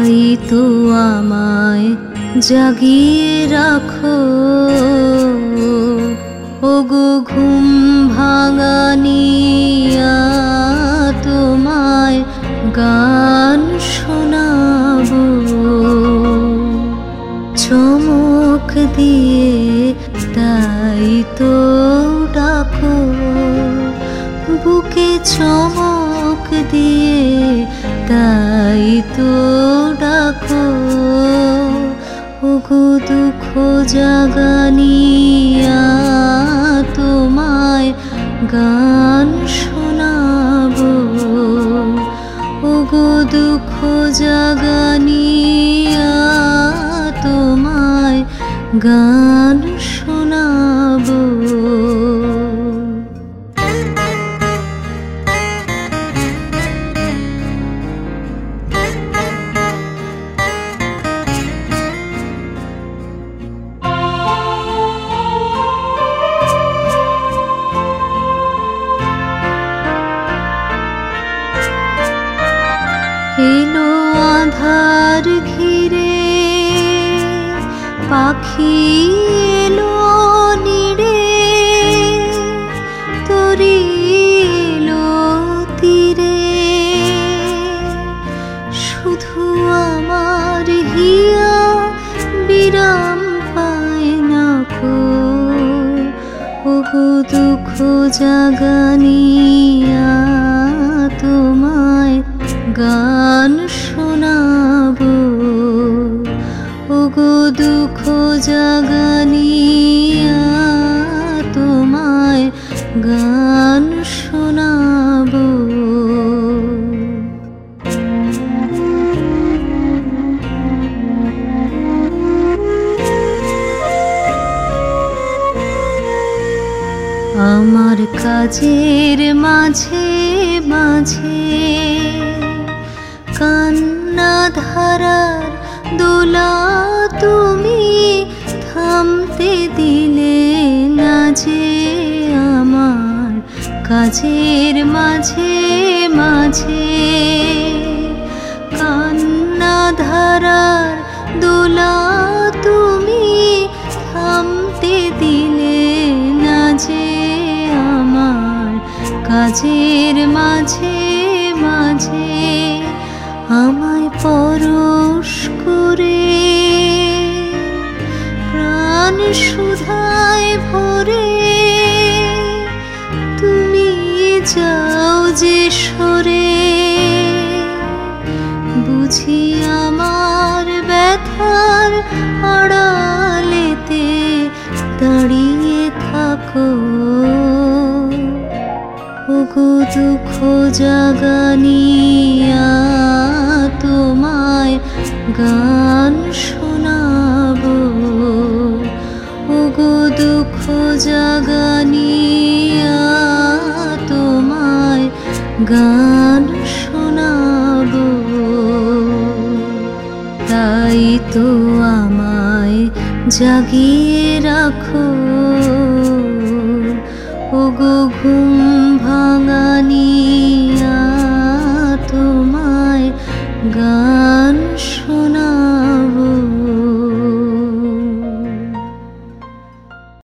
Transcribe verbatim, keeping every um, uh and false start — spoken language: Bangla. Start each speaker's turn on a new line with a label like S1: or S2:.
S1: তাই তো আমায় জাগিয়ে রাখো ওগো ঘুম ভাঙানিয়া, তোমায় গান শোনাবো চমক দিয়ে। তাই তো ডাকো বুকে চমক দিয়ে, তাই তো ডাকো ওগো দুঃখ জাগানিয়া, তোমায় গান শোনাবো ওগো দুঃখ জাগানিয়া, তোমায় গান শোনাবো। এলো আধার ঘিরে পাখি এলো নিড়ে, তরি এলো তীরে শুধু আমার হিয়া বিরাম পায় না কো ওগো দুঃখ জাগানিয়া, তোমায় গান শোনাবো ওগো দুঃখ জাগানিয়া, তোমায় গান শোনাবো। আমার কাজের মাঝে মাঝে কান্না ধারার দোলা তুমি থামতে দিলে না যে, আমার কাজের মাঝে মাঝে কান্না ধারার দোলা তুমি থামতে দিলে না যে, আমার কাজের মাঝে মাঝে আমায় পরশ করে প্রাণ সুধায় ভরে তুমি যাও যে সরে, বুঝি আমার ব্যথার আড়ালেতে দাঁড়িয়ে থাকো ওগো দুঃখ জাগানিয়া, তোমায় গান শোনাবো ওগো দুঃখ জাগানিয়া, তোমায় গান শোনাবো। তাই তো আমায় জাগিয়ে রাখো